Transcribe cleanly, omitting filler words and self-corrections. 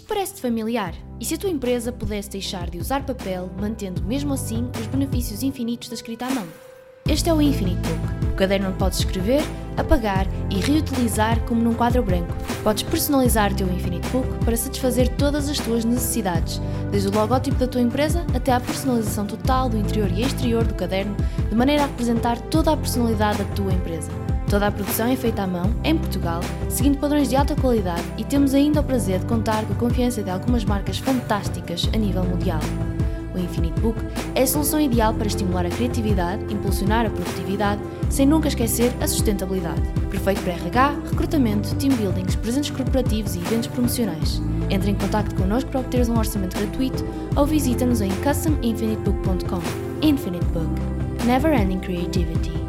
Isto parece-te familiar? E se a tua empresa pudesse deixar de usar papel, mantendo mesmo assim os benefícios infinitos da escrita à mão? Este é o Infinite Book, o caderno onde podes escrever, apagar e reutilizar como num quadro branco. Podes personalizar o teu Infinite Book para satisfazer todas as tuas necessidades, desde o logótipo da tua empresa até à personalização total do interior e exterior do caderno, de maneira a representar toda a personalidade da tua empresa. Toda a produção é feita à mão, em Portugal, seguindo padrões de alta qualidade e temos ainda o prazer de contar com a confiança de algumas marcas fantásticas a nível mundial. O Infinite Book é a solução ideal para estimular a criatividade, impulsionar a produtividade, sem nunca esquecer a sustentabilidade. Perfeito para RH, recrutamento, team buildings, presentes corporativos e eventos promocionais. Entre em contato connosco para obteres um orçamento gratuito ou visita-nos em custominfinitebook.com. Infinite Book. Never ending creativity.